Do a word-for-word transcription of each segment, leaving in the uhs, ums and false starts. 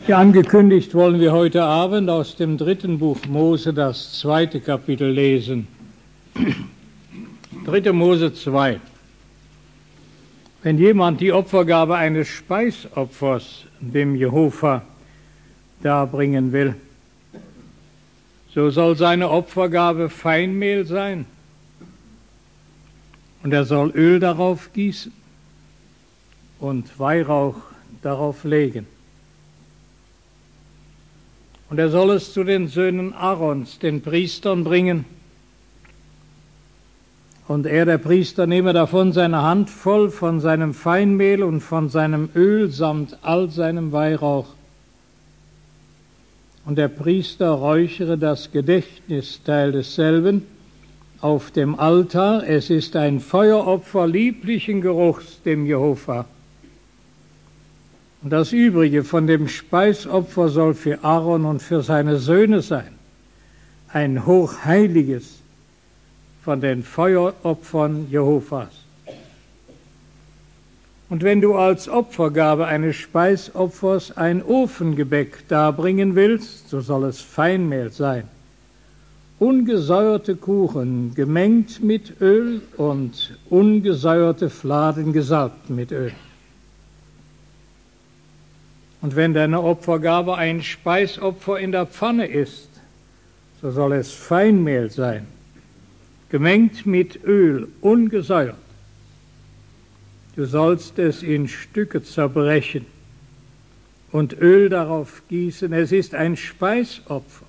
Wie angekündigt, wollen wir heute Abend aus dem dritten Buch Mose das zweite Kapitel lesen. dritte Mose zwei. Wenn jemand die Opfergabe eines Speisopfers dem Jehova darbringen will, so soll seine Opfergabe Feinmehl sein, und er soll Öl darauf gießen und Weihrauch darauf legen. Und er soll es zu den Söhnen Aarons, den Priestern, bringen. Und er, der Priester, nehme davon seine Hand voll von seinem Feinmehl und von seinem Öl samt all seinem Weihrauch. Und der Priester räuchere das Gedächtnisteil desselben auf dem Altar. Es ist ein Feueropfer lieblichen Geruchs dem Jehova. Und das Übrige von dem Speisopfer soll für Aaron und für seine Söhne sein, ein hochheiliges von den Feueropfern Jehovas. Und wenn du als Opfergabe eines Speisopfers ein Ofengebäck darbringen willst, so soll es Feinmehl sein, ungesäuerte Kuchen gemengt mit Öl und ungesäuerte Fladen gesalbt mit Öl. Und wenn deine Opfergabe ein Speisopfer in der Pfanne ist, so soll es Feinmehl sein, gemengt mit Öl, ungesäuert. Du sollst es in Stücke zerbrechen und Öl darauf gießen. Es ist ein Speisopfer.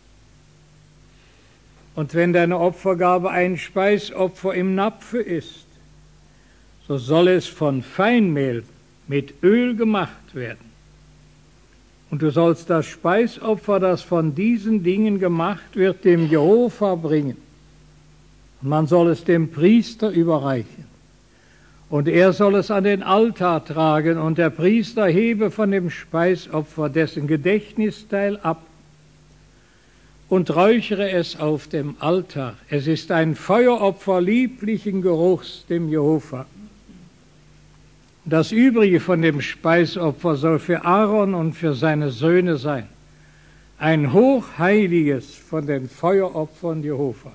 Und wenn deine Opfergabe ein Speisopfer im Napfe ist, so soll es von Feinmehl mit Öl gemacht werden. Und du sollst das Speisopfer, das von diesen Dingen gemacht wird, dem Jehova bringen. Und man soll es dem Priester überreichen. Und er soll es an den Altar tragen, und der Priester hebe von dem Speisopfer dessen Gedächtnisteil ab und räuchere es auf dem Altar. Es ist ein Feueropfer lieblichen Geruchs dem Jehova. Das Übrige von dem Speisopfer soll für Aaron und für seine Söhne sein, ein hochheiliges von den Feueropfern Jehovas.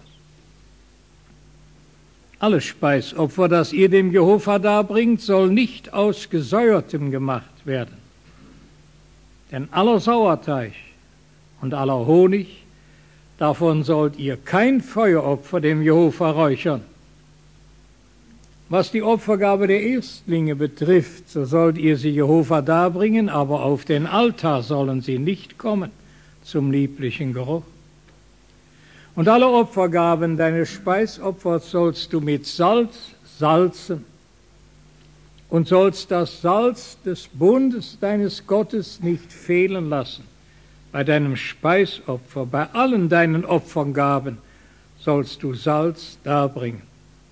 Alles Speisopfer, das ihr dem Jehova darbringt, soll nicht aus Gesäuertem gemacht werden. Denn aller Sauerteig und aller Honig, davon sollt ihr kein Feueropfer dem Jehova räuchern. Was die Opfergabe der Erstlinge betrifft, so sollt ihr sie Jehova darbringen, aber auf den Altar sollen sie nicht kommen zum lieblichen Geruch. Und alle Opfergaben deines Speisopfers sollst du mit Salz salzen und sollst das Salz des Bundes deines Gottes nicht fehlen lassen. Bei deinem Speisopfer, bei allen deinen Opfergaben sollst du Salz darbringen.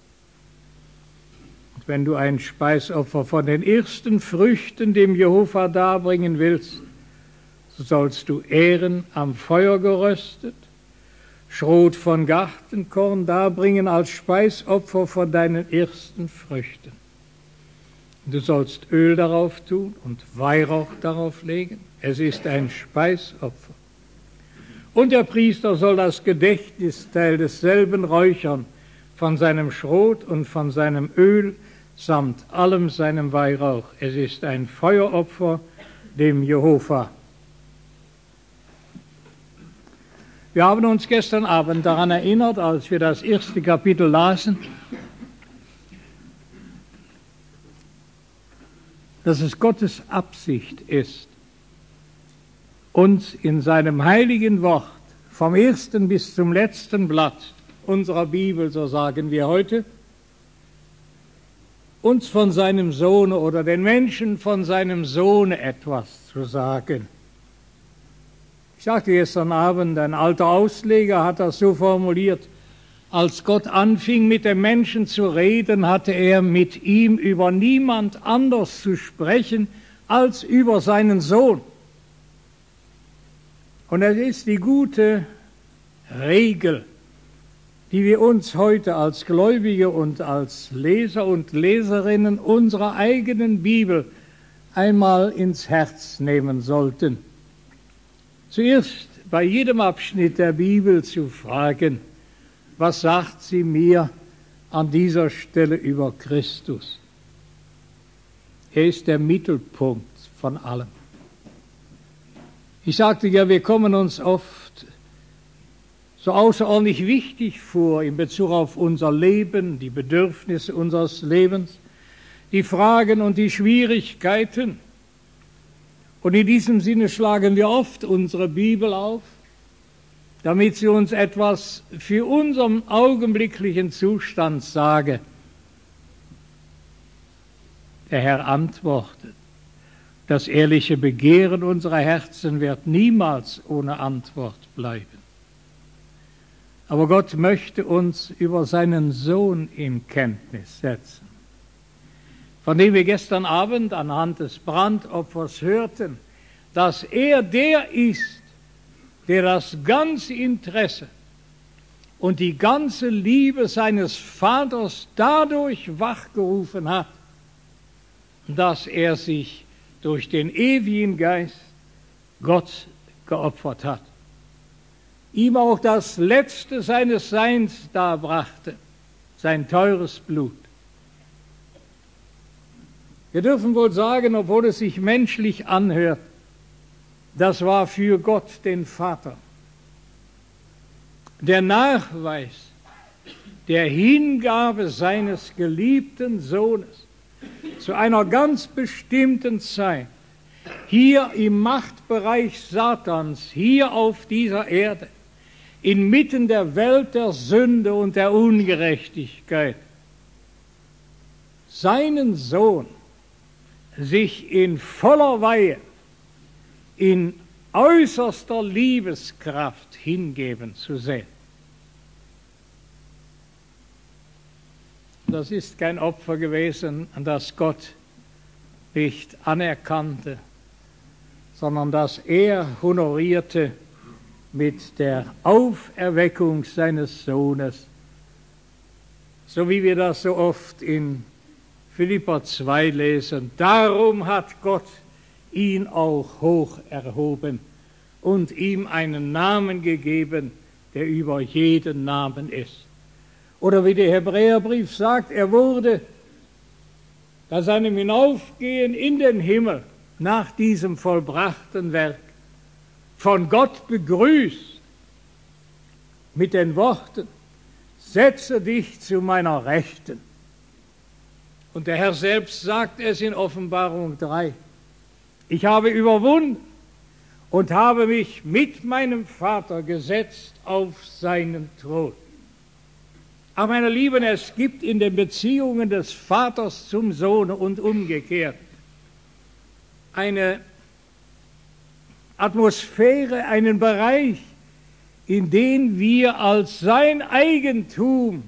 Wenn du ein Speisopfer von den ersten Früchten dem Jehova darbringen willst, so sollst du Ähren am Feuer geröstet, Schrot von Gartenkorn darbringen als Speisopfer von deinen ersten Früchten. Du sollst Öl darauf tun und Weihrauch darauf legen. Es ist ein Speisopfer. Und der Priester soll das Gedächtnisteil desselben räuchern von seinem Schrot und von seinem Öl, samt allem seinem Weihrauch. Es ist ein Feueropfer dem Jehova. Wir haben uns gestern Abend daran erinnert, als wir das erste Kapitel lasen, dass es Gottes Absicht ist, uns in seinem heiligen Wort vom ersten bis zum letzten Blatt unserer Bibel, so sagen wir heute, uns von seinem Sohne oder den Menschen von seinem Sohne etwas zu sagen. Ich sagte gestern Abend, ein alter Ausleger hat das so formuliert: Als Gott anfing, mit dem Menschen zu reden, hatte er mit ihm über niemand anders zu sprechen als über seinen Sohn. Und es ist die gute Regel, die wir uns heute als Gläubige und als Leser und Leserinnen unserer eigenen Bibel einmal ins Herz nehmen sollten. zuerst bei jedem Abschnitt der Bibel zu fragen, was sagt sie mir an dieser Stelle über Christus? Er ist der Mittelpunkt von allem. Ich sagte ja, wir kommen uns oft so außerordentlich wichtig vor in Bezug auf unser Leben, die Bedürfnisse unseres Lebens, die Fragen und die Schwierigkeiten. Und in diesem Sinne schlagen wir oft unsere Bibel auf, damit sie uns etwas für unseren augenblicklichen Zustand sage. Der Herr antwortet. Das ehrliche Begehren unserer Herzen wird niemals ohne Antwort bleiben. Aber Gott möchte uns über seinen Sohn in Kenntnis setzen, von dem wir gestern Abend anhand des Brandopfers hörten, dass er der ist, der das ganze Interesse und die ganze Liebe seines Vaters dadurch wachgerufen hat, dass er sich durch den ewigen Geist Gott geopfert hat, ihm auch das Letzte seines Seins darbrachte, sein teures Blut. Wir dürfen wohl sagen, obwohl es sich menschlich anhört, das war für Gott den Vater der Nachweis der Hingabe seines geliebten Sohnes zu einer ganz bestimmten Zeit, hier im Machtbereich Satans, hier auf dieser Erde, inmitten der Welt der Sünde und der Ungerechtigkeit, seinen Sohn sich in voller Weihe, in äußerster Liebeskraft hingeben zu sehen. Das ist kein Opfer gewesen, das Gott nicht anerkannte, sondern das er honorierte mit der Auferweckung seines Sohnes, so wie wir das so oft in Philipper zwei lesen. Darum hat Gott ihn auch hoch erhoben und ihm einen Namen gegeben, der über jeden Namen ist. Oder wie der Hebräerbrief sagt, er wurde bei seinem Hinaufgehen in den Himmel nach diesem vollbrachten Werk von Gott begrüßt mit den Worten, setze dich zu meiner Rechten. Und der Herr selbst sagt es in Offenbarung drei. Ich habe überwunden und habe mich mit meinem Vater gesetzt auf seinen Thron. Aber meine Lieben, es gibt in den Beziehungen des Vaters zum Sohn und umgekehrt eine Atmosphäre, einen Bereich, in den wir als sein Eigentum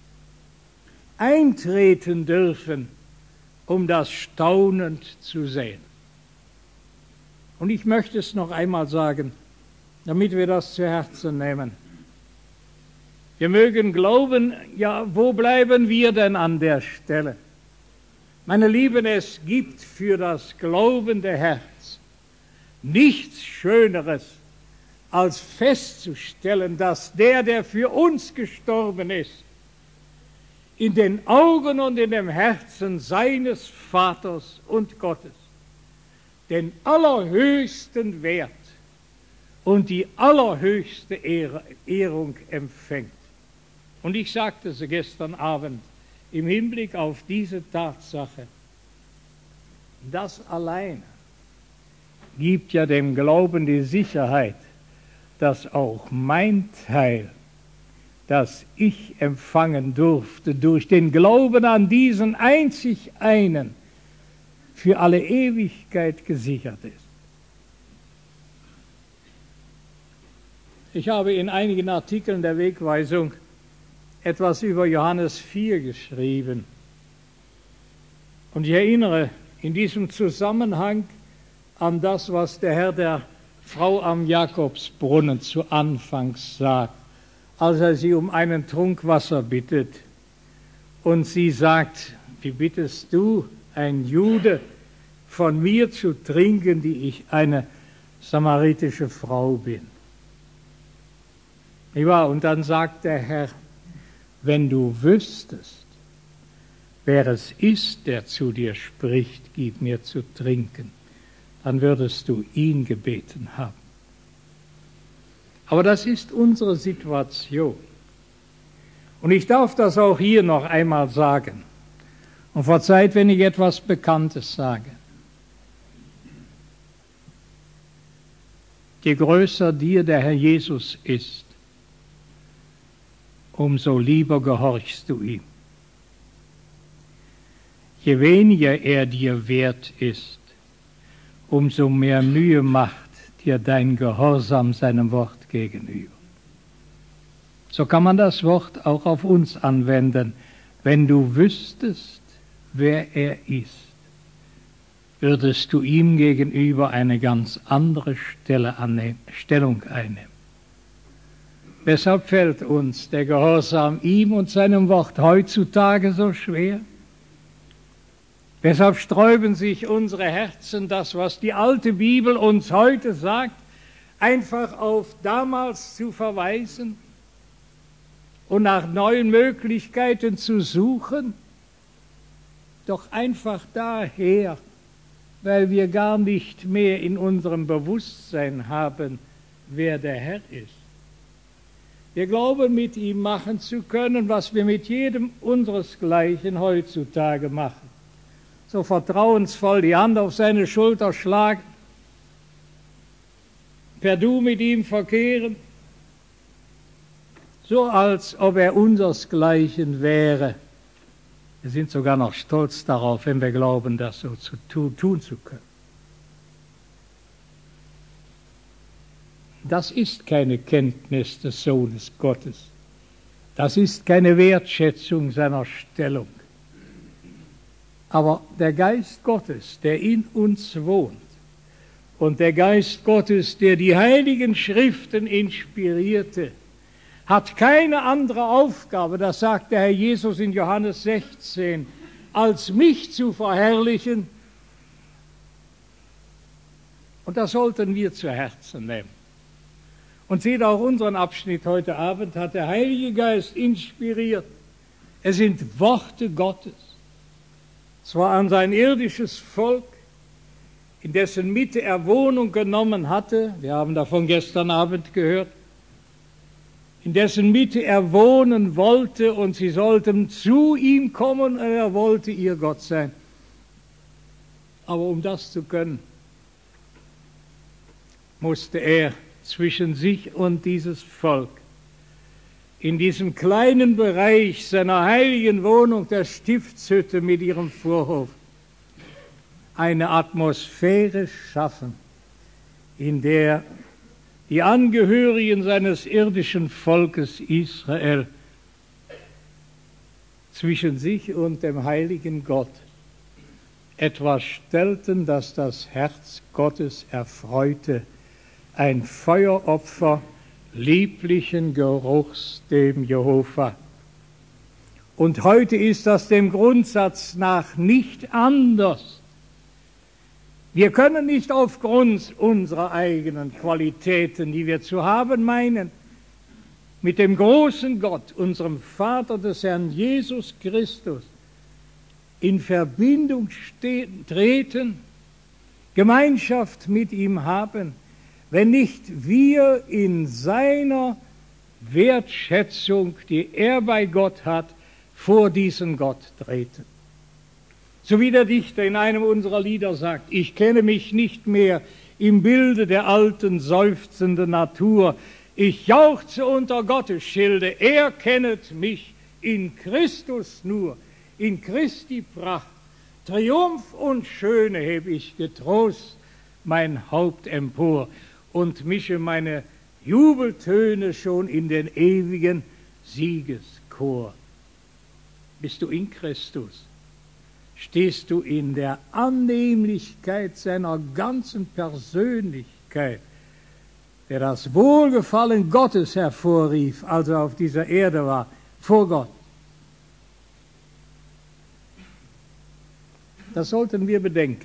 eintreten dürfen, um das staunend zu sehen. Und ich möchte es noch einmal sagen, damit wir das zu Herzen nehmen. Wir mögen glauben, ja, wo bleiben wir denn an der Stelle? Meine Lieben, es gibt für das glaubende Herz nichts Schöneres, als festzustellen, dass der, der für uns gestorben ist, in den Augen und in dem Herzen seines Vaters und Gottes den allerhöchsten Wert und die allerhöchste Ehre, Ehrung empfängt. Und ich sagte es gestern Abend im Hinblick auf diese Tatsache, das allein gibt ja dem Glauben die Sicherheit, dass auch mein Teil, das ich empfangen durfte, durch den Glauben an diesen einzig einen, für alle Ewigkeit gesichert ist. Ich habe in einigen Artikeln der Wegweisung etwas über Johannes vier geschrieben. Und ich erinnere in diesem Zusammenhang an das, was der Herr der Frau am Jakobsbrunnen zu Anfangs sagt, als er sie um einen Trunk Wasser bittet. Und sie sagt, wie bittest du, ein Jude, von mir zu trinken, die ich eine samaritische Frau bin. Ja, und dann sagt der Herr, wenn du wüsstest, wer es ist, der zu dir spricht, gib mir zu trinken, dann würdest du ihn gebeten haben. Aber das ist unsere Situation. Und ich darf das auch hier noch einmal sagen. Und verzeiht, wenn ich etwas Bekanntes sage. Je größer dir der Herr Jesus ist, umso lieber gehorchst du ihm. Je weniger er dir wert ist, umso mehr Mühe macht dir dein Gehorsam seinem Wort gegenüber. So kann man das Wort auch auf uns anwenden. Wenn du wüsstest, wer er ist, würdest du ihm gegenüber eine ganz andere Stelle annehmen, Stellung einnehmen. Weshalb fällt uns der Gehorsam ihm und seinem Wort heutzutage so schwer? Weshalb sträuben sich unsere Herzen, das, was die alte Bibel uns heute sagt, einfach auf damals zu verweisen und nach neuen Möglichkeiten zu suchen? Doch einfach daher, weil wir gar nicht mehr in unserem Bewusstsein haben, wer der Herr ist. Wir glauben, mit ihm machen zu können, was wir mit jedem unseresgleichen heutzutage machen. So vertrauensvoll die Hand auf seine Schulter schlagen, per Du mit ihm verkehren, so als ob er unseresgleichen wäre. Wir sind sogar noch stolz darauf, wenn wir glauben, das so zu tun, tun zu können. Das ist keine Kenntnis des Sohnes Gottes. Das ist keine Wertschätzung seiner Stellung. Aber der Geist Gottes, der in uns wohnt, und der Geist Gottes, der die heiligen Schriften inspirierte, hat keine andere Aufgabe, das sagt der Herr Jesus in Johannes sechzehn, als mich zu verherrlichen. Und das sollten wir zu Herzen nehmen. Und seht auch unseren Abschnitt heute Abend, hat der Heilige Geist inspiriert. Es sind Worte Gottes. Zwar an sein irdisches Volk, in dessen Mitte er Wohnung genommen hatte, wir haben davon gestern Abend gehört, in dessen Mitte er wohnen wollte und sie sollten zu ihm kommen und er wollte ihr Gott sein. Aber um das zu können, musste er zwischen sich und dieses Volk in diesem kleinen Bereich seiner heiligen Wohnung, der Stiftshütte mit ihrem Vorhof, eine Atmosphäre schaffen, in der die Angehörigen seines irdischen Volkes Israel zwischen sich und dem heiligen Gott etwas stellten, das das Herz Gottes erfreute, ein Feueropfer lieblichen Geruchs dem Jehova. Und heute ist das dem Grundsatz nach nicht anders. Wir können nicht aufgrund unserer eigenen Qualitäten, die wir zu haben meinen, mit dem großen Gott, unserem Vater des Herrn Jesus Christus, in Verbindung stehen, treten, Gemeinschaft mit ihm haben, wenn nicht wir in seiner Wertschätzung, die er bei Gott hat, vor diesen Gott treten. So wie der Dichter in einem unserer Lieder sagt, ich kenne mich nicht mehr im Bilde der alten seufzenden Natur, ich jauchze unter Gottes Schilde, er kennet mich in Christus nur, in Christi Pracht, Triumph und Schöne heb ich getrost mein Haupt empor und mische meine Jubeltöne schon in den ewigen Siegeschor. Bist du in Christus? Stehst du in der Annehmlichkeit seiner ganzen Persönlichkeit, der das Wohlgefallen Gottes hervorrief, als er auf dieser Erde war, vor Gott. Das sollten wir bedenken.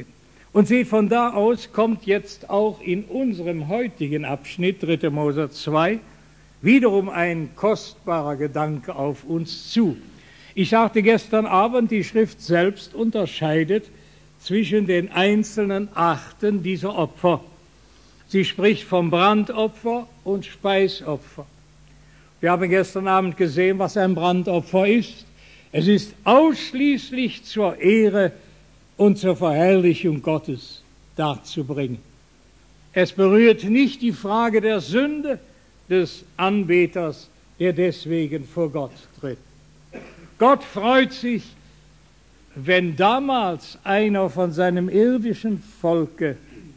Und seht, von da aus kommt jetzt auch in unserem heutigen Abschnitt, dritter Mose zwei, wiederum ein kostbarer Gedanke auf uns zu. Ich sagte gestern Abend, die Schrift selbst unterscheidet zwischen den einzelnen Arten dieser Opfer. Sie spricht vom Brandopfer und Speisopfer. Wir haben gestern Abend gesehen, was ein Brandopfer ist. Es ist ausschließlich zur Ehre und zur Verherrlichung Gottes darzubringen. Es berührt nicht die Frage der Sünde des Anbeters, der deswegen vor Gott tritt. Gott freut sich, wenn damals einer von seinem irdischen Volke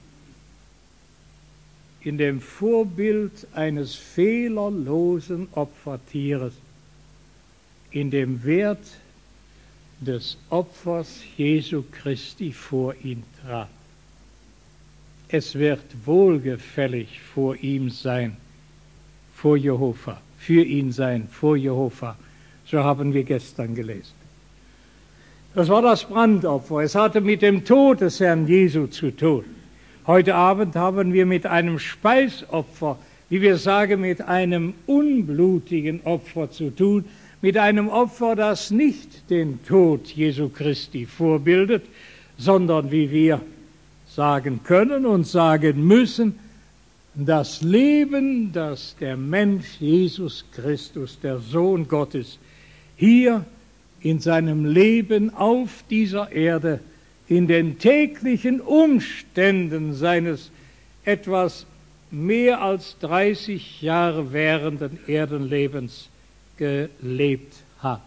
in dem Vorbild eines fehlerlosen Opfertieres, in dem Wert des Opfers Jesu Christi vor ihn trat. Es wird wohlgefällig vor ihm sein, vor Jehova, für ihn sein, vor Jehova. So haben wir gestern gelesen. Das war das Brandopfer. Es hatte mit dem Tod des Herrn Jesu zu tun. Heute Abend haben wir mit einem Speisopfer, wie wir sagen, mit einem unblutigen Opfer zu tun, mit einem Opfer, das nicht den Tod Jesu Christi vorbildet, sondern, wie wir sagen können und sagen müssen, das Leben, das der Mensch Jesus Christus, der Sohn Gottes, hier in seinem Leben auf dieser Erde, in den täglichen Umständen seines etwas mehr als dreißig Jahre währenden Erdenlebens gelebt hat.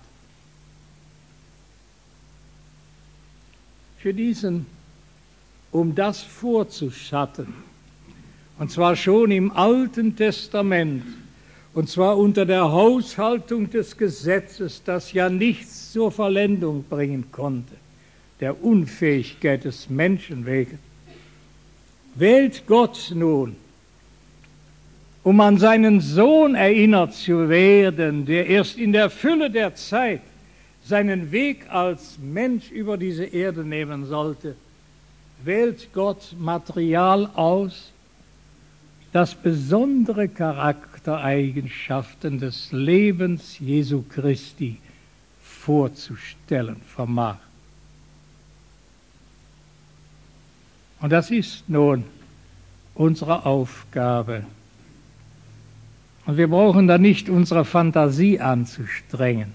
Für diesen, um das vorzuschatten, und zwar schon im Alten Testament, und zwar unter der Haushaltung des Gesetzes, das ja nichts zur Vollendung bringen konnte, der Unfähigkeit des Menschen wegen, wählt Gott nun, um an seinen Sohn erinnert zu werden, der erst in der Fülle der Zeit seinen Weg als Mensch über diese Erde nehmen sollte, wählt Gott Material aus, das besondere Charaktereigenschaften des Lebens Jesu Christi vorzustellen vermag. Und das ist nun unsere Aufgabe. Und wir brauchen da nicht unsere Fantasie anzustrengen,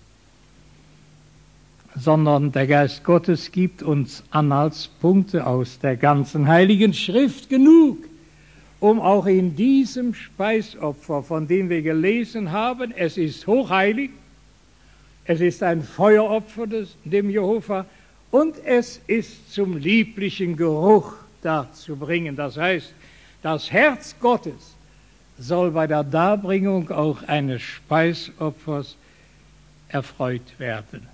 sondern der Geist Gottes gibt uns Anhaltspunkte aus der ganzen Heiligen Schrift genug, um auch in diesem Speisopfer, von dem wir gelesen haben, es ist hochheilig, es ist ein Feueropfer des, dem Jehova, und es ist zum lieblichen Geruch darzubringen. Das heißt, das Herz Gottes soll bei der Darbringung auch eines Speisopfers erfreut werden.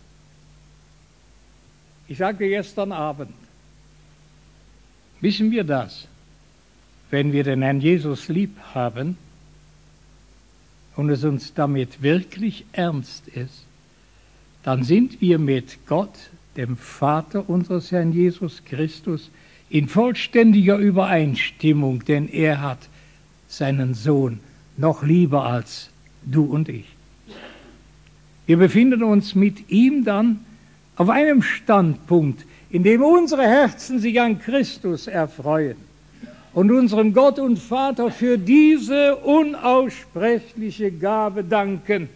Ich sagte gestern Abend, wissen wir das? Wenn wir den Herrn Jesus lieb haben und es uns damit wirklich ernst ist, dann sind wir mit Gott, dem Vater unseres Herrn Jesus Christus, in vollständiger Übereinstimmung, denn er hat seinen Sohn noch lieber als du und ich. Wir befinden uns mit ihm dann auf einem Standpunkt, in dem unsere Herzen sich an Christus erfreuen und unserem Gott und Vater für diese unaussprechliche Gabe danken.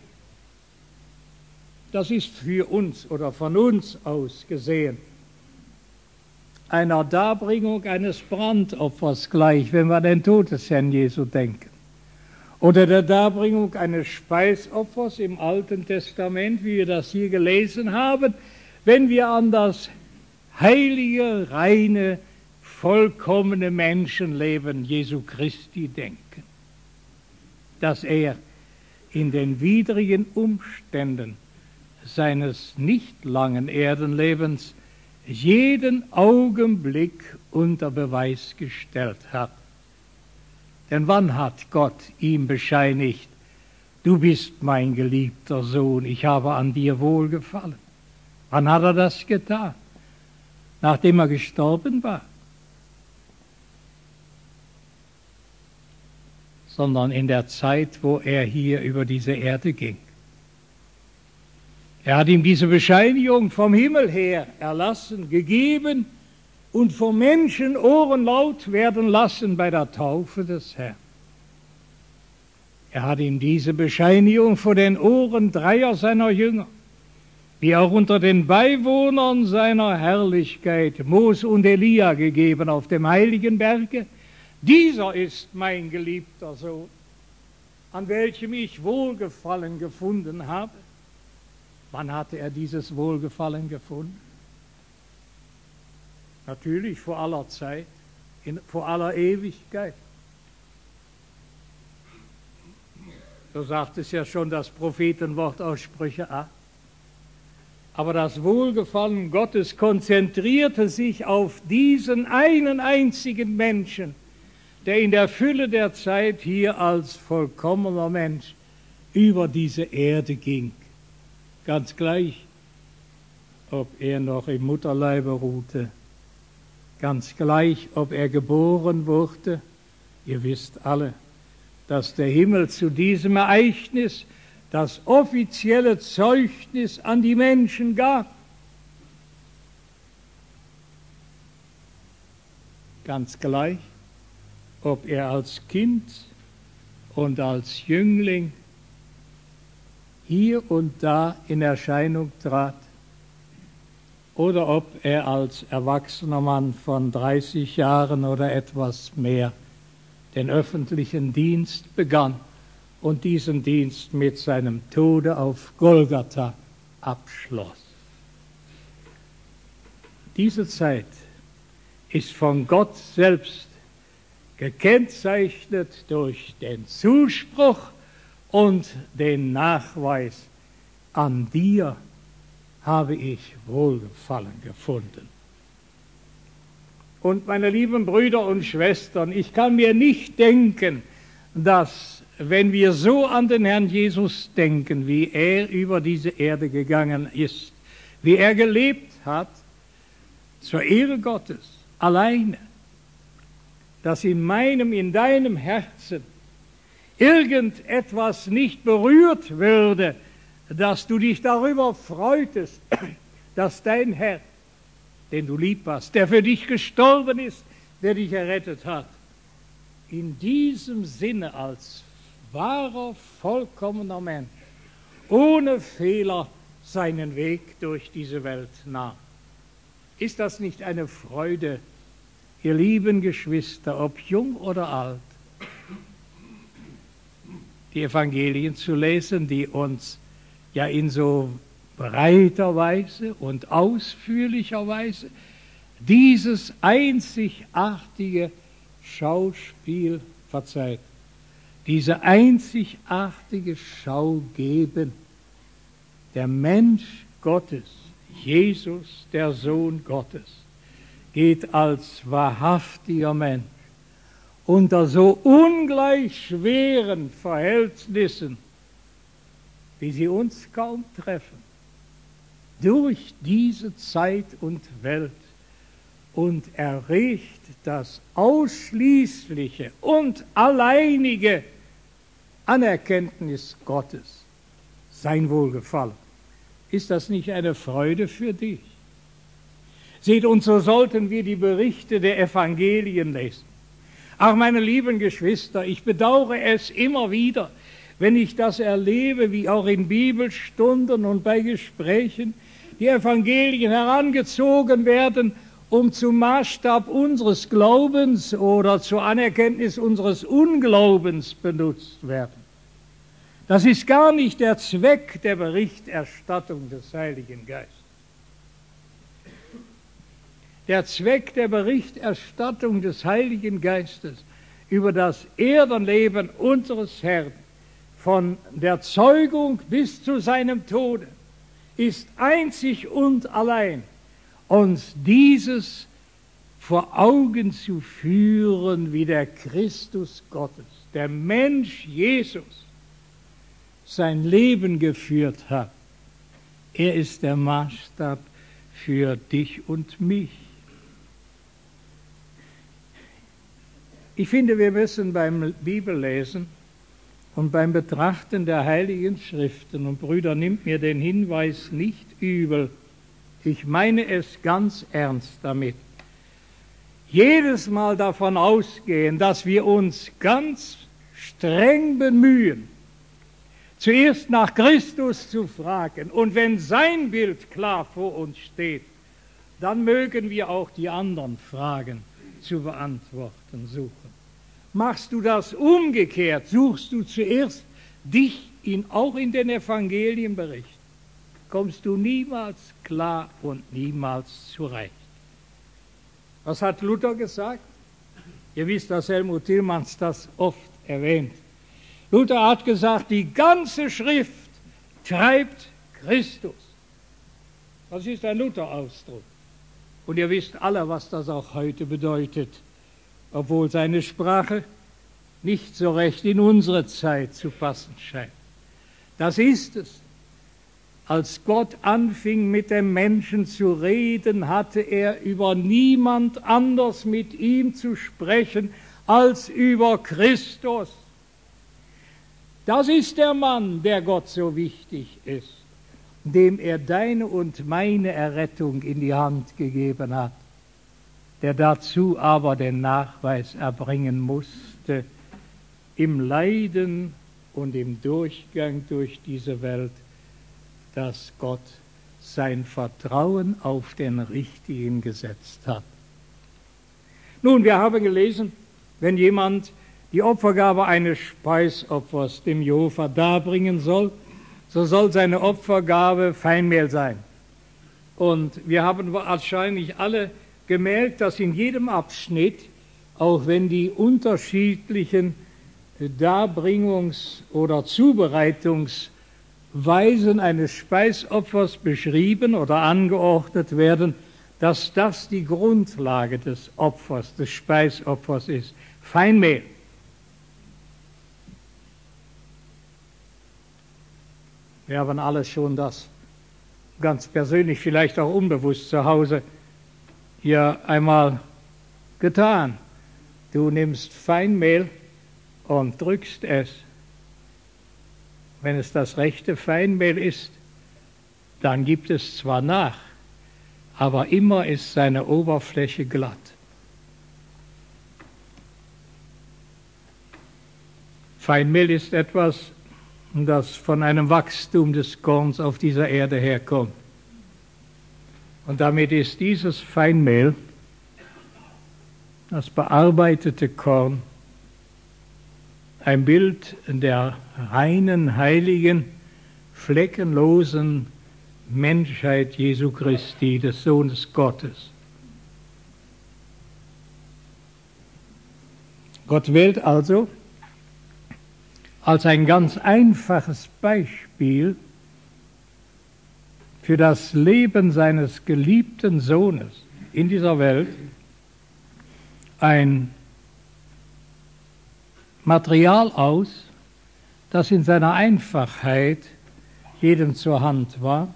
Das ist für uns oder von uns aus gesehen einer Darbringung eines Brandopfers gleich, wenn wir an den Tod des Herrn Jesu denken. Oder der Darbringung eines Speisopfers im Alten Testament, wie wir das hier gelesen haben, wenn wir an das heilige, reine, vollkommene Menschenleben Jesu Christi denken, dass er in den widrigen Umständen seines nicht langen Erdenlebens jeden Augenblick unter Beweis gestellt hat. Denn wann hat Gott ihm bescheinigt, du bist mein geliebter Sohn, ich habe an dir wohlgefallen? Wann hat er das getan? Nachdem er gestorben war? sondern in der Zeit, wo er hier über diese Erde ging. Er hat ihm diese Bescheinigung vom Himmel her erlassen, gegeben und vor Menschen Ohren laut werden lassen bei der Taufe des Herrn. Er hat ihm diese Bescheinigung vor den Ohren dreier seiner Jünger, wie auch unter den Beiwohnern seiner Herrlichkeit, Mose und Elia, gegeben auf dem heiligen Berge. Dieser ist mein geliebter Sohn, an welchem ich Wohlgefallen gefunden habe. Wann hatte er dieses Wohlgefallen gefunden? Natürlich vor aller Zeit, in, vor aller Ewigkeit. So sagt es ja schon das Prophetenwort aus Sprüche acht. Aber das Wohlgefallen Gottes konzentrierte sich auf diesen einen einzigen Menschen, der in der Fülle der Zeit hier als vollkommener Mensch über diese Erde ging. Ganz gleich, ob er noch im Mutterleibe ruhte, ganz gleich, ob er geboren wurde. Ihr wisst alle, dass der Himmel zu diesem Ereignis das offizielle Zeugnis an die Menschen gab. Ganz gleich, ob er als Kind und als Jüngling hier und da in Erscheinung trat, oder ob er als erwachsener Mann von dreißig Jahren oder etwas mehr den öffentlichen Dienst begann und diesen Dienst mit seinem Tode auf Golgatha abschloss. Diese Zeit ist von Gott selbst gekennzeichnet durch den Zuspruch und den Nachweis: An dir habe ich Wohlgefallen gefunden. Und meine lieben Brüder und Schwestern, ich kann mir nicht denken, dass, wenn wir so an den Herrn Jesus denken, wie er über diese Erde gegangen ist, wie er gelebt hat, zur Ehre Gottes alleine, dass in meinem, in deinem Herzen irgendetwas nicht berührt würde, dass du dich darüber freutest, dass dein Herr, den du lieb hast, der für dich gestorben ist, der dich errettet hat, in diesem Sinne als wahrer, vollkommener Mensch, ohne Fehler seinen Weg durch diese Welt nahm. Ist das nicht eine Freude, ihr lieben Geschwister, ob jung oder alt, die Evangelien zu lesen, die uns ja in so breiter Weise und ausführlicher Weise dieses einzigartige Schauspiel, verzeiht, diese einzigartige Schau geben. Der Mensch Gottes, Jesus, der Sohn Gottes, geht als wahrhaftiger Mensch unter so ungleich schweren Verhältnissen, wie sie uns kaum treffen, durch diese Zeit und Welt und erregt das ausschließliche und alleinige Anerkenntnis Gottes, sein Wohlgefallen. Ist das nicht eine Freude für dich? Seht, und so sollten wir die Berichte der Evangelien lesen. Ach, meine lieben Geschwister, ich bedauere es immer wieder, wenn ich das erlebe, wie auch in Bibelstunden und bei Gesprächen die Evangelien herangezogen werden, um zum Maßstab unseres Glaubens oder zur Anerkenntnis unseres Unglaubens benutzt werden. Das ist gar nicht der Zweck der Berichterstattung des Heiligen Geistes. Der Zweck der Berichterstattung des Heiligen Geistes über das Erdenleben unseres Herrn, von der Zeugung bis zu seinem Tode, ist einzig und allein, uns dieses vor Augen zu führen, wie der Christus Gottes, der Mensch Jesus, sein Leben geführt hat. Er ist der Maßstab für dich und mich. Ich finde, wir müssen beim Bibellesen und beim Betrachten der Heiligen Schriften, und Brüder, nimmt mir den Hinweis nicht übel, ich meine es ganz ernst damit, jedes Mal davon ausgehen, dass wir uns ganz streng bemühen, zuerst nach Christus zu fragen, und wenn sein Bild klar vor uns steht, dann mögen wir auch die anderen Fragen zu beantworten suchen. Machst du das umgekehrt, suchst du zuerst dich in, auch in den Evangelienberichten, kommst du niemals klar und niemals zurecht. Was hat Luther gesagt? Ihr wisst, dass Helmut Tillmanns das oft erwähnt. Luther hat gesagt, die ganze Schrift treibt Christus. Das ist ein Luther-Ausdruck. Und ihr wisst alle, was das auch heute bedeutet, obwohl seine Sprache nicht so recht in unsere Zeit zu passen scheint. Das ist es. Als Gott anfing, mit dem Menschen zu reden, hatte er über niemand anders mit ihm zu sprechen, als über Christus. Das ist der Mann, der Gott so wichtig ist, dem er deine und meine Errettung in die Hand gegeben hat, der dazu aber den Nachweis erbringen musste, im Leiden und im Durchgang durch diese Welt, dass Gott sein Vertrauen auf den Richtigen gesetzt hat. Nun, wir haben gelesen, wenn jemand die Opfergabe eines Speisopfers dem Jehova darbringen soll, so soll seine Opfergabe Feinmehl sein. Und wir haben wahrscheinlich alle gemerkt, dass in jedem Abschnitt, auch wenn die unterschiedlichen Darbringungs- oder Zubereitungsweisen eines Speisopfers beschrieben oder angeordnet werden, dass das die Grundlage des Opfers, des Speisopfers ist. Feinmehl. Wir haben alle schon das ganz persönlich, vielleicht auch unbewusst zu Hause hier einmal getan. Du nimmst Feinmehl und drückst es. Wenn es das rechte Feinmehl ist, dann gibt es zwar nach, aber immer ist seine Oberfläche glatt. Feinmehl ist etwas, das von einem Wachstum des Korns auf dieser Erde herkommt. Und damit ist dieses Feinmehl, das bearbeitete Korn, ein Bild der reinen, heiligen, fleckenlosen Menschheit Jesu Christi, des Sohnes Gottes. Gott wählt also als ein ganz einfaches Beispiel für das Leben seines geliebten Sohnes in dieser Welt ein Material aus, das in seiner Einfachheit jedem zur Hand war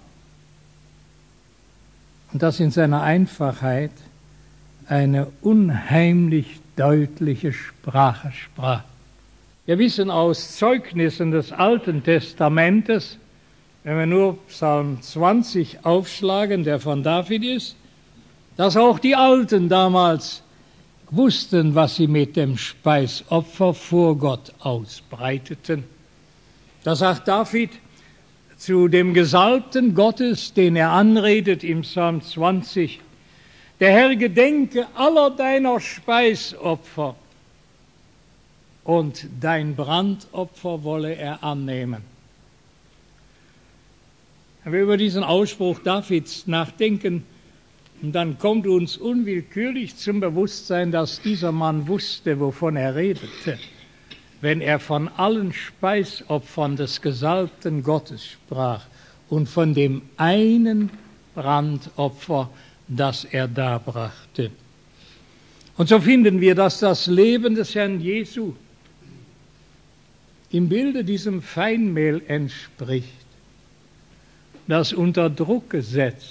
und das in seiner Einfachheit eine unheimlich deutliche Sprache sprach. Wir wissen aus Zeugnissen des Alten Testamentes, wenn wir nur Psalm zwanzig aufschlagen, der von David ist, dass auch die Alten damals wussten, was sie mit dem Speisopfer vor Gott ausbreiteten. Da sagt David zu dem Gesalbten Gottes, den er anredet im Psalm zwanzig, der Herr gedenke aller deiner Speisopfer und dein Brandopfer wolle er annehmen. Wenn wir über diesen Ausspruch Davids nachdenken, dann kommt uns unwillkürlich zum Bewusstsein, dass dieser Mann wusste, wovon er redete, wenn er von allen Speisopfern des gesalbten Gottes sprach und von dem einen Brandopfer, das er darbrachte. Und so finden wir, dass das Leben des Herrn Jesu im Bilde diesem Feinmehl entspricht, das unter Druck gesetzt,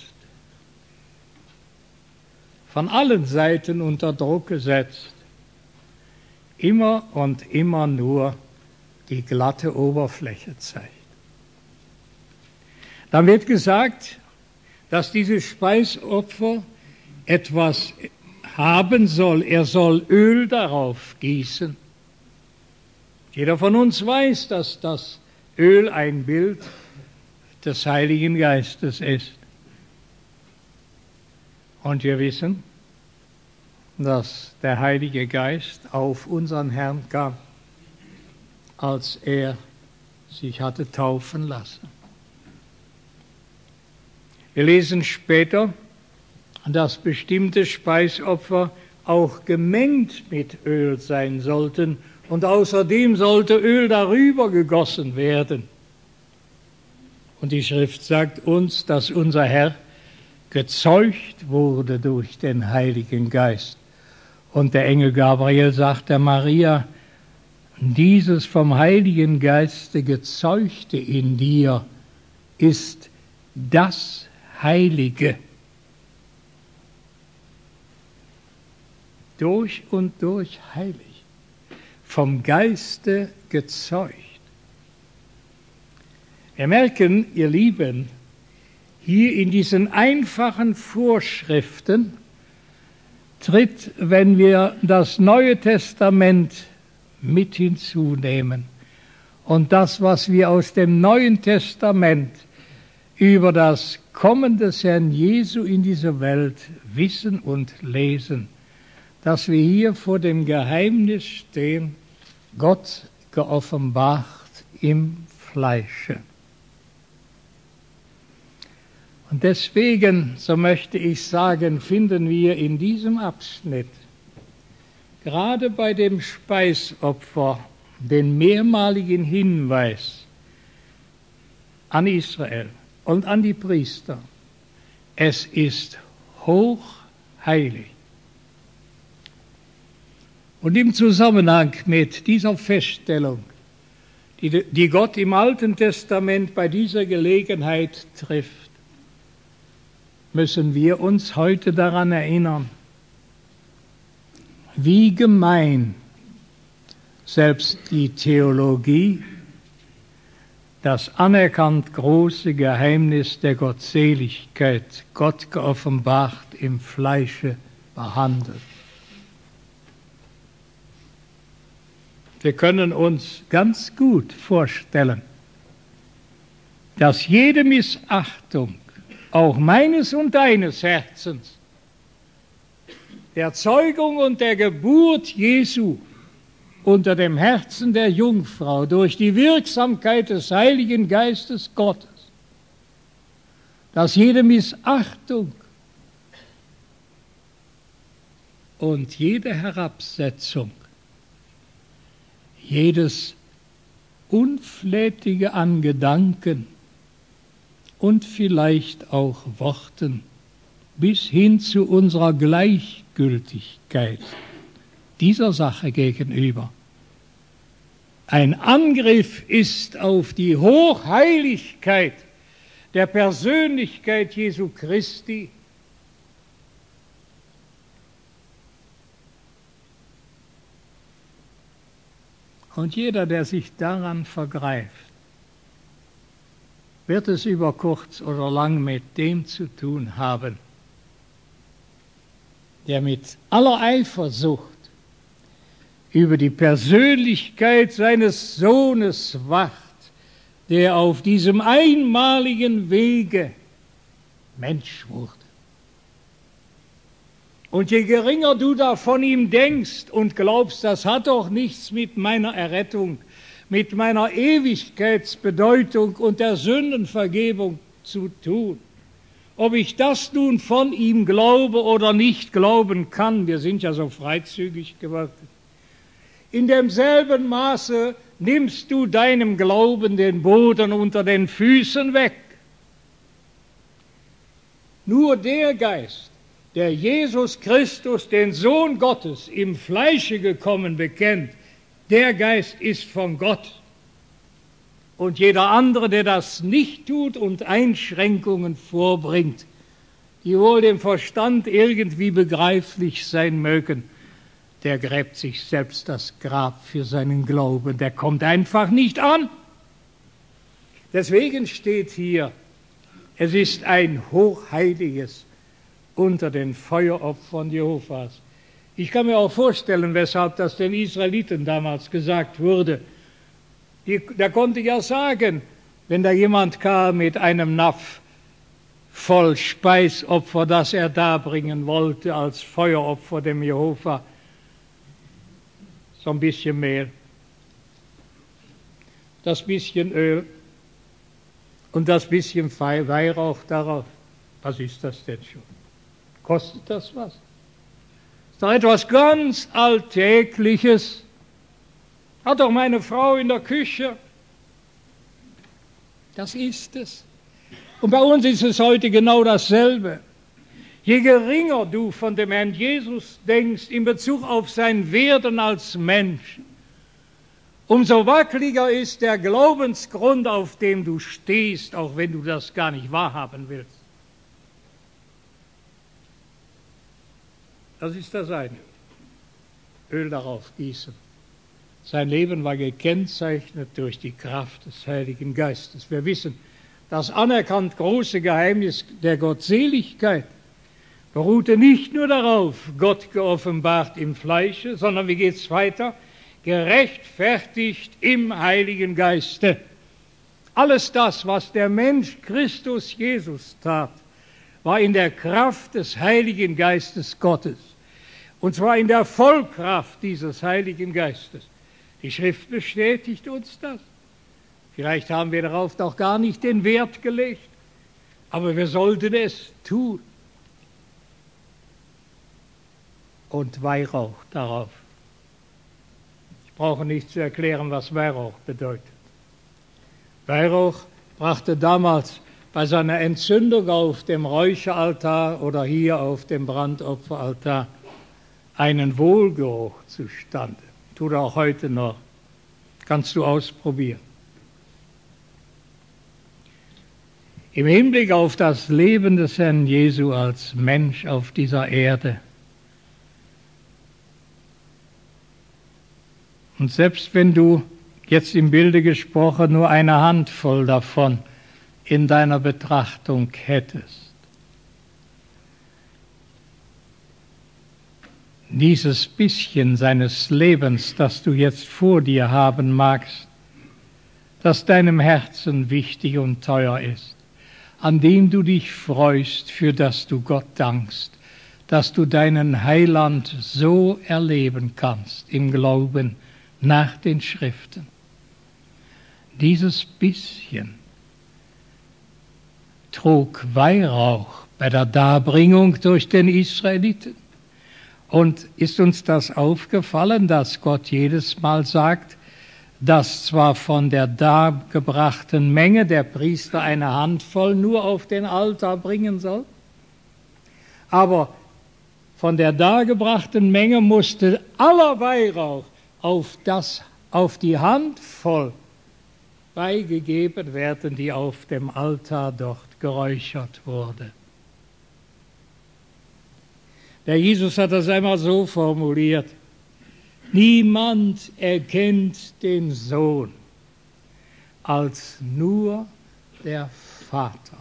von allen Seiten unter Druck gesetzt, immer und immer nur die glatte Oberfläche zeigt. Dann wird gesagt, dass dieses Speisopfer etwas haben soll. Er soll Öl darauf gießen. Jeder von uns weiß, dass das Öl ein Bild des Heiligen Geistes ist. Und wir wissen, dass der Heilige Geist auf unseren Herrn kam, als er sich hatte taufen lassen. Wir lesen später, dass bestimmte Speisopfer auch gemengt mit Öl sein sollten und außerdem sollte Öl darüber gegossen werden. Und die Schrift sagt uns, dass unser Herr gezeugt wurde durch den Heiligen Geist. Und der Engel Gabriel sagt der Maria, dieses vom Heiligen Geiste gezeugte in dir ist das Heilige. Durch und durch heilig, vom Geiste gezeugt. Wir merken, ihr Lieben, hier in diesen einfachen Vorschriften tritt, wenn wir das Neue Testament mit hinzunehmen und das, was wir aus dem Neuen Testament über das Kommen des Herrn Jesu in diese Welt wissen und lesen, dass wir hier vor dem Geheimnis stehen, Gott geoffenbart im Fleische. Und deswegen, so möchte ich sagen, finden wir in diesem Abschnitt, gerade bei dem Speisopfer, den mehrmaligen Hinweis an Israel und an die Priester. Es ist hochheilig. Und im Zusammenhang mit dieser Feststellung, die, die Gott im Alten Testament bei dieser Gelegenheit trifft, müssen wir uns heute daran erinnern, wie gemein selbst die Theologie das anerkannt große Geheimnis der Gottseligkeit, Gott geoffenbart im Fleische, behandelt. Wir können uns ganz gut vorstellen, dass jede Missachtung auch meines und deines Herzens der Zeugung und der Geburt Jesu unter dem Herzen der Jungfrau durch die Wirksamkeit des Heiligen Geistes Gottes, dass jede Missachtung und jede Herabsetzung, jedes Unflätige an Gedanken und vielleicht auch Worten bis hin zu unserer Gleichgültigkeit dieser Sache gegenüber ein Angriff ist auf die Hochheiligkeit der Persönlichkeit Jesu Christi, und jeder, der sich daran vergreift, wird es über kurz oder lang mit dem zu tun haben, der mit aller Eifersucht über die Persönlichkeit seines Sohnes wacht, der auf diesem einmaligen Wege Mensch wurde. Und je geringer du da von ihm denkst und glaubst, das hat doch nichts mit meiner Errettung, mit meiner Ewigkeitsbedeutung und der Sündenvergebung zu tun. Ob ich das nun von ihm glaube oder nicht glauben kann, wir sind ja so freizügig geworden. In demselben Maße nimmst du deinem Glauben den Boden unter den Füßen weg. Nur der Geist, der Jesus Christus, den Sohn Gottes, im Fleische gekommen bekennt, der Geist ist von Gott. Und jeder andere, der das nicht tut und Einschränkungen vorbringt, die wohl dem Verstand irgendwie begreiflich sein mögen, der gräbt sich selbst das Grab für seinen Glauben. Der kommt einfach nicht an. Deswegen steht hier, es ist ein hochheiliges unter den Feueropfern Jehovas. Ich kann mir auch vorstellen, weshalb das den Israeliten damals gesagt wurde. Die, der konnte ja sagen, wenn da jemand kam mit einem Napf voll Speisopfer, das er darbringen wollte als Feueropfer dem Jehova, so ein bisschen Mehl, das bisschen Öl und das bisschen Weihrauch darauf. Was ist das denn schon? Kostet das was? Ist doch etwas ganz Alltägliches. Hat doch meine Frau in der Küche. Das ist es. Und bei uns ist es heute genau dasselbe. Je geringer du von dem Herrn Jesus denkst in Bezug auf sein Werden als Mensch, umso wackeliger ist der Glaubensgrund, auf dem du stehst, auch wenn du das gar nicht wahrhaben willst. Das ist das eine. Öl darauf gießen. Sein Leben war gekennzeichnet durch die Kraft des Heiligen Geistes. Wir wissen, das anerkannt große Geheimnis der Gottseligkeit beruhte nicht nur darauf, Gott geoffenbart im Fleische, sondern wie geht es weiter? Gerechtfertigt im Heiligen Geiste. Alles das, was der Mensch Christus Jesus tat, war in der Kraft des Heiligen Geistes Gottes. Und zwar in der Vollkraft dieses Heiligen Geistes. Die Schrift bestätigt uns das. Vielleicht haben wir darauf doch gar nicht den Wert gelegt, aber wir sollten es tun. Und Weihrauch darauf. Ich brauche nicht zu erklären, was Weihrauch bedeutet. Weihrauch brachte damals bei seiner Entzündung auf dem Räucheraltar oder hier auf dem Brandopferaltar einen Wohlgeruch zustande. Tut er auch heute noch. Kannst du ausprobieren. Im Hinblick auf das Leben des Herrn Jesu als Mensch auf dieser Erde. Und selbst wenn du jetzt im Bilde gesprochen nur eine Handvoll davon in deiner Betrachtung hättest, dieses bisschen seines Lebens, das du jetzt vor dir haben magst, das deinem Herzen wichtig und teuer ist, an dem du dich freust, für das du Gott dankst, dass du deinen Heiland so erleben kannst im Glauben nach den Schriften. Dieses bisschen trug Weihrauch bei der Darbringung durch den Israeliten. Und ist uns das aufgefallen, dass Gott jedes Mal sagt, dass zwar von der dargebrachten Menge der Priester eine Handvoll nur auf den Altar bringen soll, aber von der dargebrachten Menge musste aller Weihrauch auf, das, auf die Handvoll beigegeben werden, die auf dem Altar dort geräuchert wurde. Der Jesus hat das einmal so formuliert: Niemand erkennt den Sohn als nur der Vater.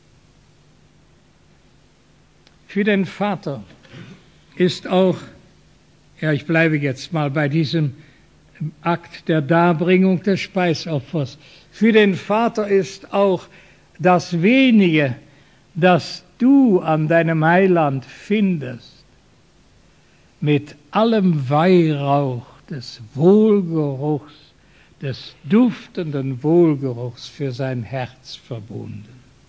Für den Vater ist auch, ja, ich bleibe jetzt mal bei diesem Akt der Darbringung des Speisopfers. Für den Vater ist auch das Wenige, das du an deinem Heiland findest, mit allem Weihrauch des Wohlgeruchs, des duftenden Wohlgeruchs für sein Herz verbunden.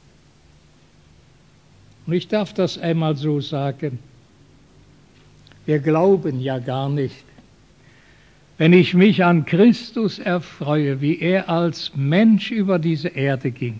Und ich darf das einmal so sagen, wir glauben ja gar nicht, wenn ich mich an Christus erfreue, wie er als Mensch über diese Erde ging.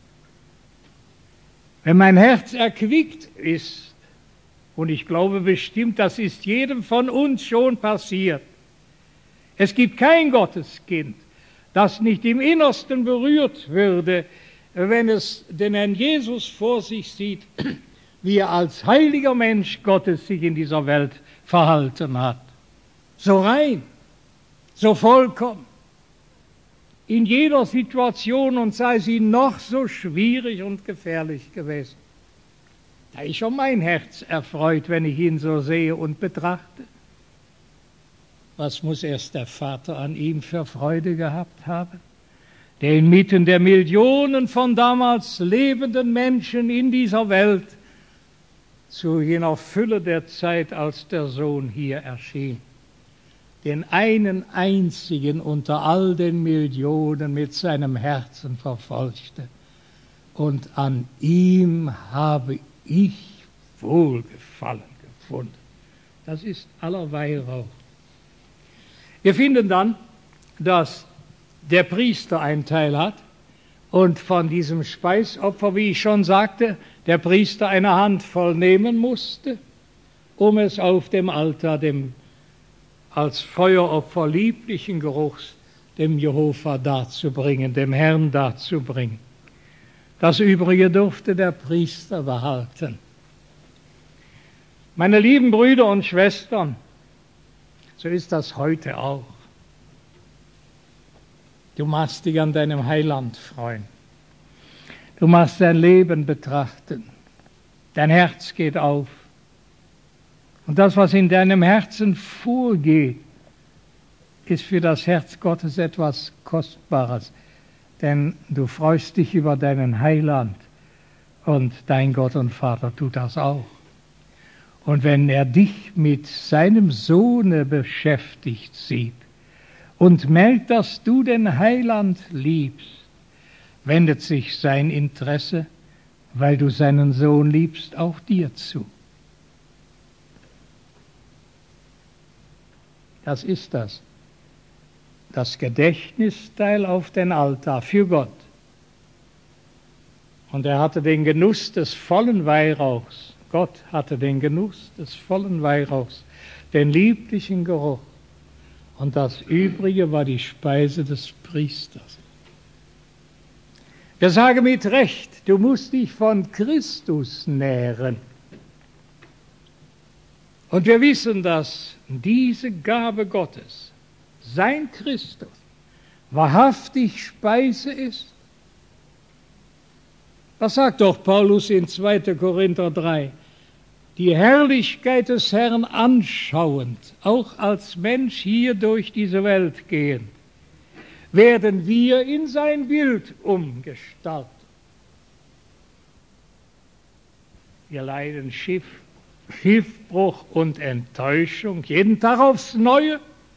Wenn mein Herz erquickt ist, und ich glaube bestimmt, das ist jedem von uns schon passiert, es gibt kein Gotteskind, das nicht im Innersten berührt würde, wenn es den Herrn Jesus vor sich sieht, wie er als heiliger Mensch Gottes sich in dieser Welt verhalten hat. so rein, so vollkommen, in jeder Situation und sei sie noch so schwierig und gefährlich gewesen. Da ist schon mein Herz erfreut, wenn ich ihn so sehe und betrachte. Was muss erst der Vater an ihm für Freude gehabt haben, der inmitten der Millionen von damals lebenden Menschen in dieser Welt zu jener Fülle der Zeit, als der Sohn hier erschien, den einen einzigen unter all den Millionen mit seinem Herzen verfolgte. Und an ihm habe ich Wohlgefallen gefunden. Das ist aller Weihrauch. Wir finden dann, dass der Priester einen Teil hat und von diesem Speisopfer, wie ich schon sagte, der Priester eine Handvoll nehmen musste, um es auf dem Altar, dem als Feueropfer lieblichen Geruchs, dem Jehova darzubringen, dem Herrn darzubringen. Das Übrige durfte der Priester behalten. Meine lieben Brüder und Schwestern, so ist das heute auch. Du machst dich an deinem Heiland freuen. Du machst dein Leben betrachten. Dein Herz geht auf. Und das, was in deinem Herzen vorgeht, ist für das Herz Gottes etwas Kostbares. Denn du freust dich über deinen Heiland und dein Gott und Vater tut das auch. Und wenn er dich mit seinem Sohne beschäftigt sieht und merkt, dass du den Heiland liebst, wendet sich sein Interesse, weil du seinen Sohn liebst, auch dir zu. Das ist das. Das Gedächtnisteil auf den Altar für Gott. Und er hatte den Genuss des vollen Weihrauchs. Gott hatte den Genuss des vollen Weihrauchs, den lieblichen Geruch. Und das Übrige war die Speise des Priesters. Wir sagen mit Recht, du musst dich von Christus nähren. Und wir wissen, dass diese Gabe Gottes, sein Christus, wahrhaftig Speise ist. Das sagt doch Paulus in zweiter Korinther drei. Die Herrlichkeit des Herrn anschauend, auch als Mensch hier durch diese Welt gehen, werden wir in sein Bild umgestaltet. Wir leiden Schiff, Schiffbruch und Enttäuschung, jeden Tag aufs Neue.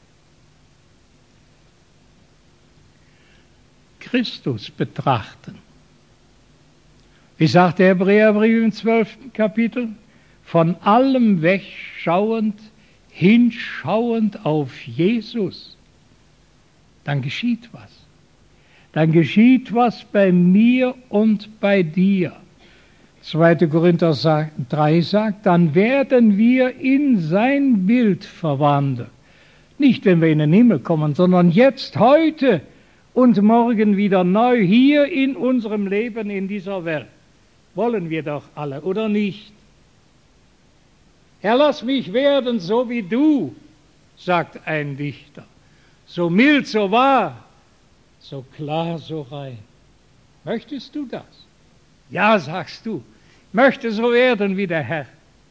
Christus betrachten. Wie sagt der Hebräerbrief im zwölften Kapitel? Von allem wegschauend, hinschauend auf Jesus. Dann geschieht was. Dann geschieht was bei mir und bei dir. zweiter Korinther drei sagt, dann werden wir in sein Bild verwandelt. Nicht, wenn wir in den Himmel kommen, sondern jetzt, heute und morgen wieder neu, hier in unserem Leben in dieser Welt. Wollen wir doch alle, oder nicht? Herr, lass mich werden, so wie du, sagt ein Dichter. So mild, so wahr, so klar, so rein. Möchtest du das? Ja, sagst du. Ich möchte so werden wie der Herr.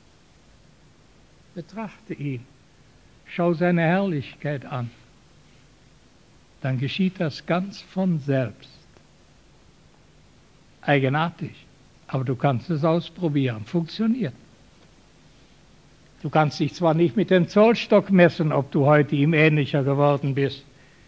Betrachte ihn. Schau seine Herrlichkeit an. Dann geschieht das ganz von selbst. Eigenartig. Aber du kannst es ausprobieren. Funktioniert. Du kannst dich zwar nicht mit dem Zollstock messen, ob du heute ihm ähnlicher geworden bist.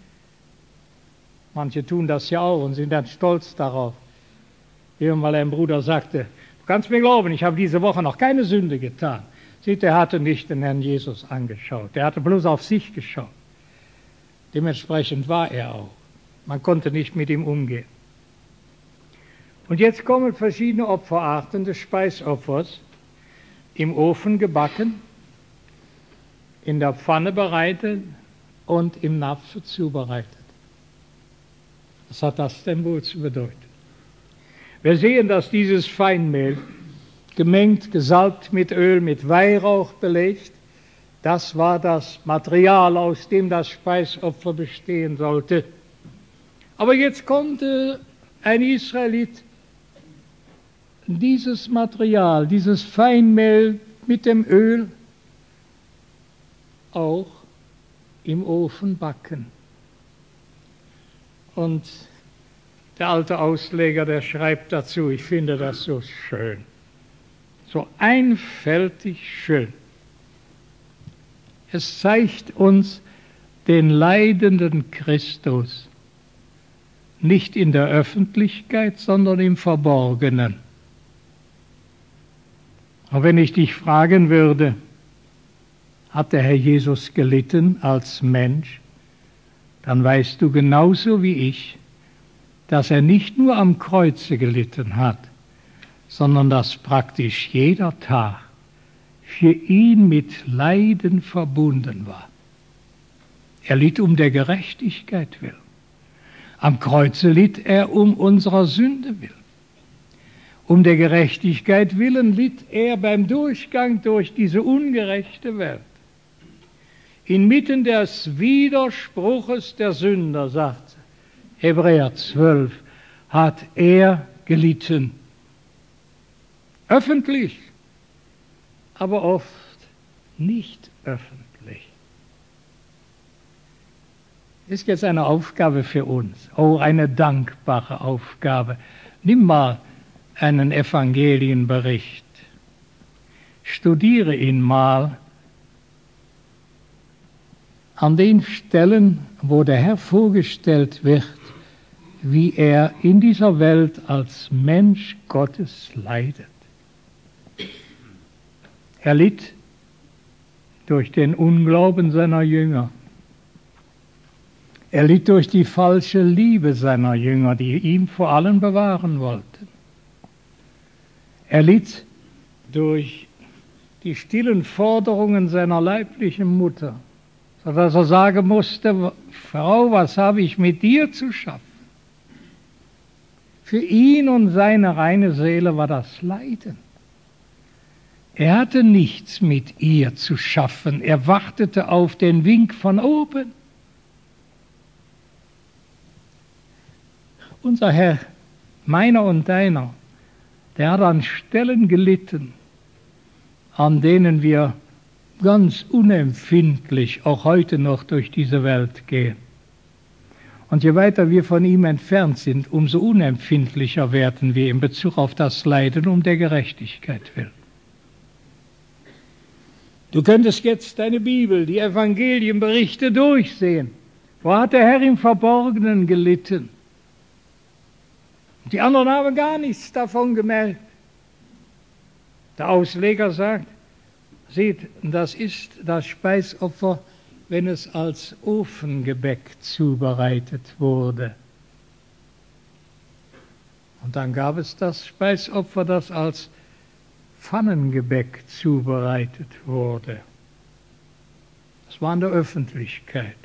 Manche tun das ja auch und sind dann stolz darauf. Wie mal ein Bruder sagte, du kannst mir glauben, ich habe diese Woche noch keine Sünde getan. Seht, er hatte nicht den Herrn Jesus angeschaut. Er hatte bloß auf sich geschaut. Dementsprechend war er auch. Man konnte nicht mit ihm umgehen. Und jetzt kommen verschiedene Opferarten des Speisopfers. Im Ofen gebacken, in der Pfanne bereitet und im Napf zubereitet. Was hat das denn wohl zu bedeuten? Wir sehen, dass dieses Feinmehl, gemengt, gesalbt mit Öl, mit Weihrauch belegt, Das war das Material, aus dem das Speisopfer bestehen sollte. Aber jetzt konnte ein Israelit dieses Material, dieses Feinmehl mit dem Öl auch im Ofen backen. Und der alte Ausleger, der schreibt dazu, ich finde das so schön, so einfältig schön. Es zeigt uns den leidenden Christus nicht in der Öffentlichkeit, sondern im Verborgenen. Und wenn ich dich fragen würde, hat der Herr Jesus gelitten als Mensch, dann weißt du genauso wie ich, dass er nicht nur am Kreuze gelitten hat, sondern dass praktisch jeder Tag für ihn mit Leiden verbunden war. Er litt um der Gerechtigkeit willen. Am Kreuze litt er um unserer Sünde willen. Um der Gerechtigkeit willen litt er beim Durchgang durch diese ungerechte Welt. Inmitten des Widerspruches der Sünder, sagt Hebräer zwölf, hat er gelitten. Öffentlich, aber oft nicht öffentlich. Ist jetzt eine Aufgabe für uns, oh, eine dankbare Aufgabe. Nimm mal einen Evangelienbericht, studiere ihn mal an den Stellen, wo der Herr vorgestellt wird, wie er in dieser Welt als Mensch Gottes leidet. Er litt durch den Unglauben seiner Jünger. Er litt durch die falsche Liebe seiner Jünger, die ihn vor allem bewahren wollten. Er litt durch die stillen Forderungen seiner leiblichen Mutter, sodass er sagen musste, Frau, was habe ich mit dir zu schaffen? Für ihn und seine reine Seele war das Leiden. Er hatte nichts mit ihr zu schaffen, er wartete auf den Wink von oben. Unser Herr, meiner und deiner, der hat an Stellen gelitten, an denen wir ganz unempfindlich auch heute noch durch diese Welt gehen. Und je weiter wir von ihm entfernt sind, umso unempfindlicher werden wir in Bezug auf das Leiden um der Gerechtigkeit willen. Du könntest jetzt deine Bibel, die Evangelienberichte durchsehen. Wo hat der Herr im Verborgenen gelitten? Die anderen haben gar nichts davon gemerkt. Der Ausleger sagt, seht, das ist das Speisopfer, wenn es als Ofengebäck zubereitet wurde. Und dann gab es das Speisopfer, das als Pfannengebäck zubereitet wurde. Das war in der Öffentlichkeit.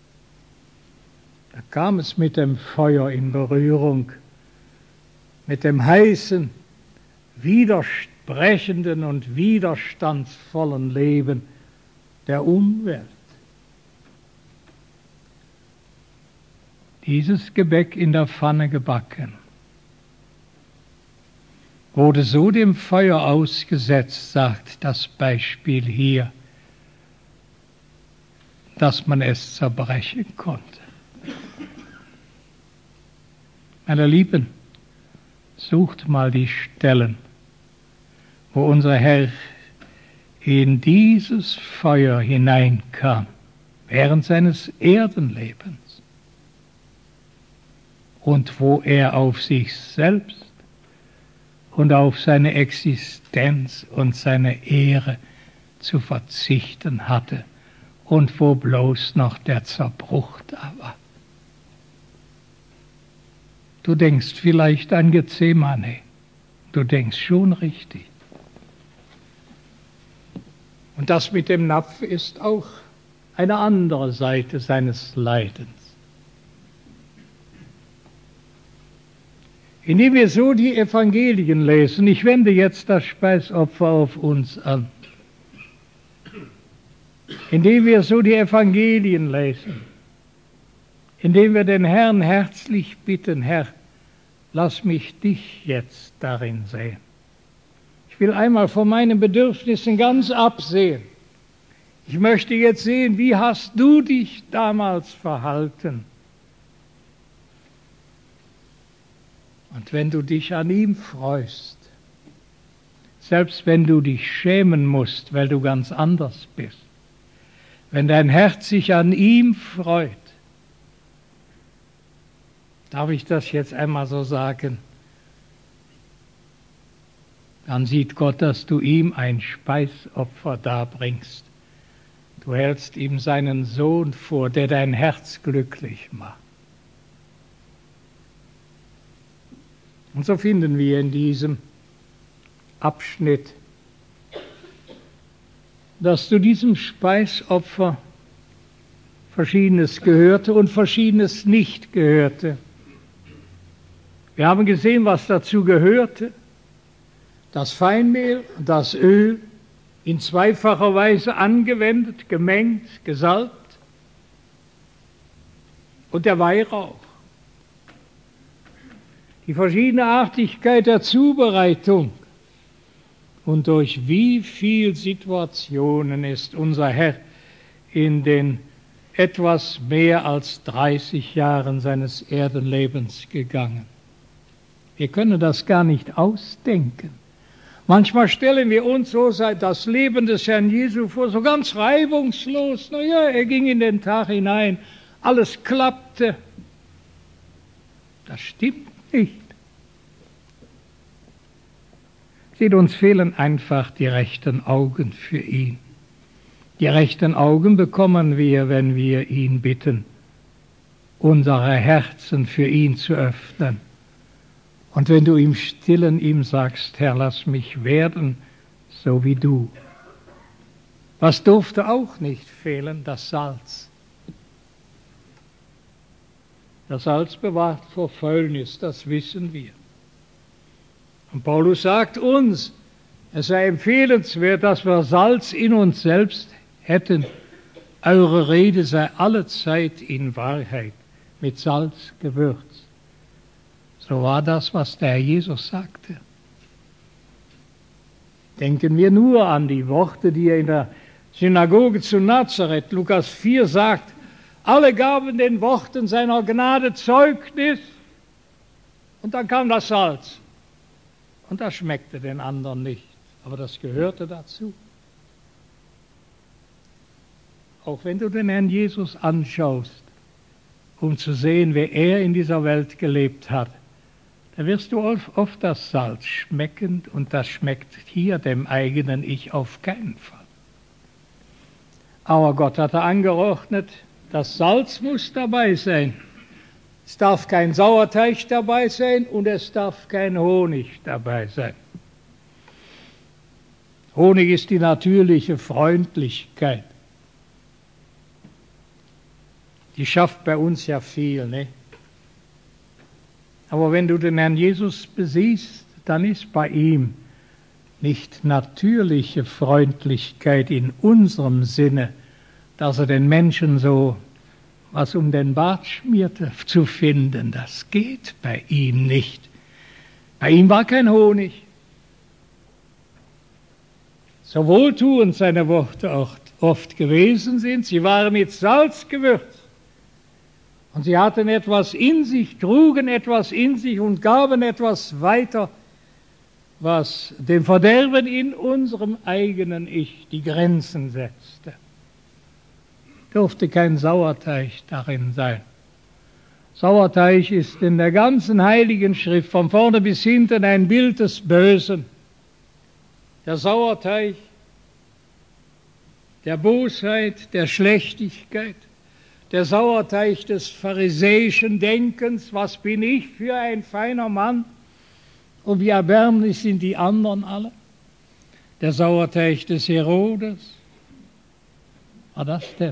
Da kam es mit dem Feuer in Berührung, mit dem heißen, widersprechenden und widerstandsvollen Leben der Umwelt. Dieses Gebäck in der Pfanne gebacken, wurde so dem Feuer ausgesetzt, sagt das Beispiel hier, dass man es zerbrechen konnte. Meine Lieben, sucht mal die Stellen, wo unser Herr in dieses Feuer hineinkam, während seines Erdenlebens, und wo er auf sich selbst und auf seine Existenz und seine Ehre zu verzichten hatte und wo bloß noch der Zerbruch da war. Du denkst vielleicht an Gethsemane, du denkst schon richtig. Und das mit dem Napf ist auch eine andere Seite seines Leidens. Indem wir so die Evangelien lesen, ich wende jetzt das Speisopfer auf uns an, indem wir so die Evangelien lesen, indem wir den Herrn herzlich bitten, Herr, lass mich dich jetzt darin sehen. Ich will einmal von meinen Bedürfnissen ganz absehen. Ich möchte jetzt sehen, wie hast du dich damals verhalten? Und wenn du dich an ihm freust, selbst wenn du dich schämen musst, weil du ganz anders bist, wenn dein Herz sich an ihm freut, darf ich das jetzt einmal so sagen, dann sieht Gott, dass du ihm ein Speisopfer darbringst. Du hältst ihm seinen Sohn vor, der dein Herz glücklich macht. Und so finden wir in diesem Abschnitt, dass zu diesem Speisopfer Verschiedenes gehörte und Verschiedenes nicht gehörte. Wir haben gesehen, was dazu gehörte. Das Feinmehl und das Öl in zweifacher Weise angewendet, gemengt, gesalbt und der Weihrauch. Die verschiedene Artigkeit der Zubereitung und durch wie viele Situationen ist unser Herr in den etwas mehr als dreißig Jahren seines Erdenlebens gegangen. Wir können das gar nicht ausdenken. Manchmal stellen wir uns so das Leben des Herrn Jesu vor, so ganz reibungslos. Na ja, er ging in den Tag hinein, alles klappte. Das stimmt nicht. Seht, uns fehlen einfach die rechten Augen für ihn. Die rechten Augen bekommen wir, wenn wir ihn bitten, unsere Herzen für ihn zu öffnen. Und wenn du im Stillen ihm sagst, Herr, lass mich werden, so wie du. Was durfte auch nicht fehlen? Das Salz. Das Salz bewahrt vor Fäulnis, das wissen wir. Und Paulus sagt uns, es sei empfehlenswert, dass wir Salz in uns selbst hätten. Eure Rede sei allezeit in Wahrheit, mit Salz gewürzt. So war das, was der Herr Jesus sagte. Denken wir nur an die Worte, die er in der Synagoge zu Nazareth, Lukas vier, sagt. Alle gaben den Worten seiner Gnade Zeugnis und dann kam das Salz. Und das schmeckte den anderen nicht, aber das gehörte dazu. Auch wenn du den Herrn Jesus anschaust, um zu sehen, wie er in dieser Welt gelebt hat, da wirst du oft das Salz schmecken und das schmeckt hier dem eigenen Ich auf keinen Fall. Aber Gott hatte angeordnet, das Salz muss dabei sein. Es darf kein Sauerteig dabei sein und es darf kein Honig dabei sein. Honig ist die natürliche Freundlichkeit. Die schafft bei uns ja viel, ne? Aber wenn du den Herrn Jesus besiehst, dann ist bei ihm nicht natürliche Freundlichkeit in unserem Sinne, dass er den Menschen so was um den Bart schmierte, zu finden. Das geht bei ihm nicht. Bei ihm war kein Honig. So wohltuend seine Worte auch oft gewesen sind, sie waren mit Salz gewürzt. Und sie hatten etwas in sich, trugen etwas in sich und gaben etwas weiter, was dem Verderben in unserem eigenen Ich die Grenzen setzte. Durfte kein Sauerteig darin sein. Sauerteig ist in der ganzen Heiligen Schrift von vorne bis hinten ein Bild des Bösen. Der Sauerteig der Bosheit, der Schlechtigkeit, der Sauerteig des pharisäischen Denkens, was bin ich für ein feiner Mann und wie erbärmlich sind die anderen alle. Der Sauerteig des Herodes, war das denn?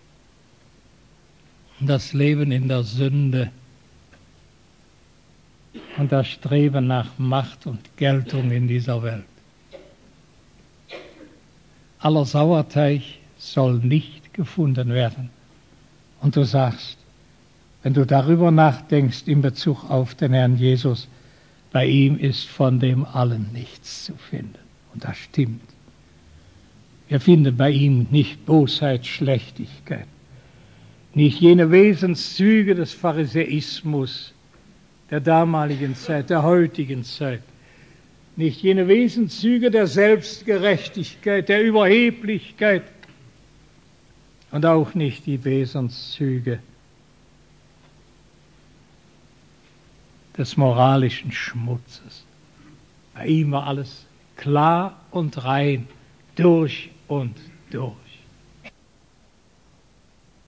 Das Leben in der Sünde und das Streben nach Macht und Geltung in dieser Welt. Aller Sauerteig soll nicht gefunden werden. Und du sagst, wenn du darüber nachdenkst in Bezug auf den Herrn Jesus, bei ihm ist von dem allen nichts zu finden. Und das stimmt. Wir finden bei ihm nicht Bosheit, Schlechtigkeit, nicht jene Wesenszüge des Pharisäismus der damaligen Zeit, der heutigen Zeit, nicht jene Wesenszüge der Selbstgerechtigkeit, der Überheblichkeit und auch nicht die Wesenszüge des moralischen Schmutzes. Bei ihm war alles klar und rein, durch und durch.